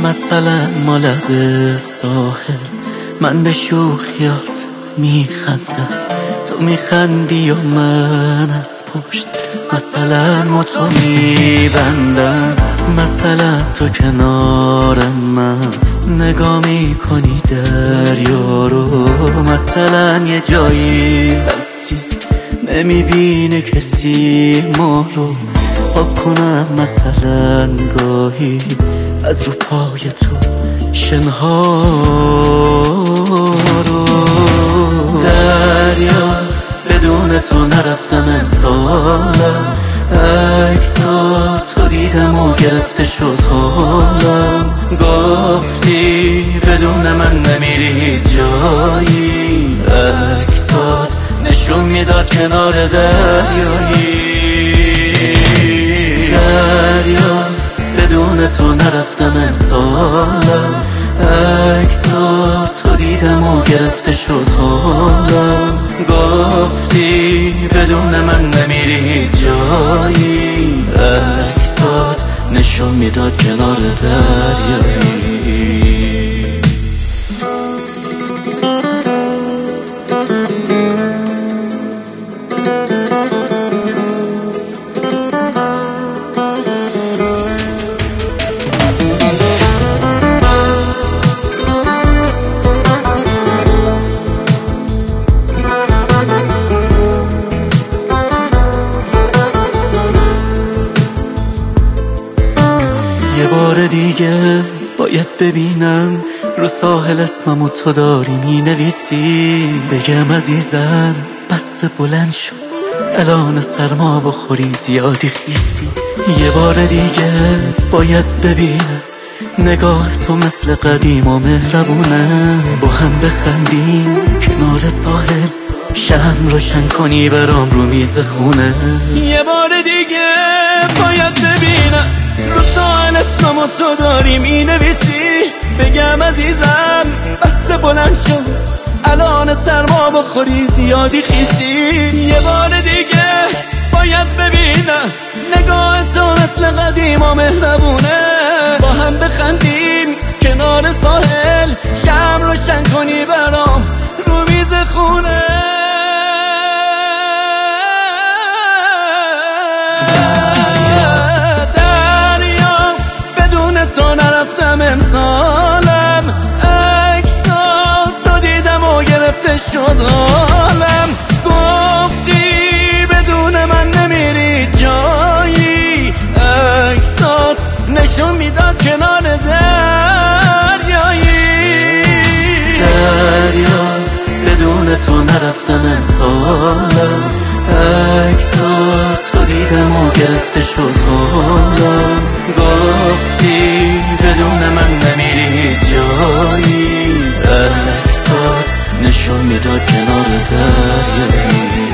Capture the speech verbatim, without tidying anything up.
مثلا ما لب ساحل، من به شوخیات میخندم، تو میخندی یا من از پشت مثلا متو میبندم. مثلا تو کنارم من نگاه میکنی دریا رو، مثلا یه جایی هستی نمیبینه کسی ما رو. پاک کنم مثلا گاهی از رو پای تو شنها رو. دریا بدون تو نرفتم امسالم، عکسات تو دیدم و گرفته شد حالم. گفتی بدون من نمیری جایی، عکسات نشون میداد کنار دریایی. دریا بدون تو نرفتم امسالم، عکسات تو دیدم و گرفته شد حالم. گفتی بدون من نمیری جایی، عکسات نشون میداد کنار دریایی. یه بار دیگه باید ببینم رو ساحل اسممو تو داری می نویسی. بگم عزیزم بس بلند شد الان سرما بخوری زیادی خیسی. یه بار دیگه باید ببینم نگاه تو مثل قدیم و مهربونه. با هم بخندیم کنار ساحل، شمع روشن کنی برام رو میز خونه. یه بار دیگه باید ببینم رو ساحل اسممو تو داری می نویسی. بگم عزیزم بس بلند شد الان سرما بخوری زیادی خیسی. یه بار دیگه باید ببینم نگاه تو مثل قدیم و مهربونه. با هم بخندیم کنار ساحل، شمع روشن کنی برام رو میز خونه. تو نرفتم امسالم، عکسات تو دیدم و گرفته شد حالم. گفتی بدون من نمیری جایی، عکسات نشون میداد کنار دریایی. دریا بدون تو نرفتم امسالم، عکسات تو دیدم و گرفته شد حالم. گفتی بدون من نمیری جایی، عکسات نشون میداد کنار دریایی.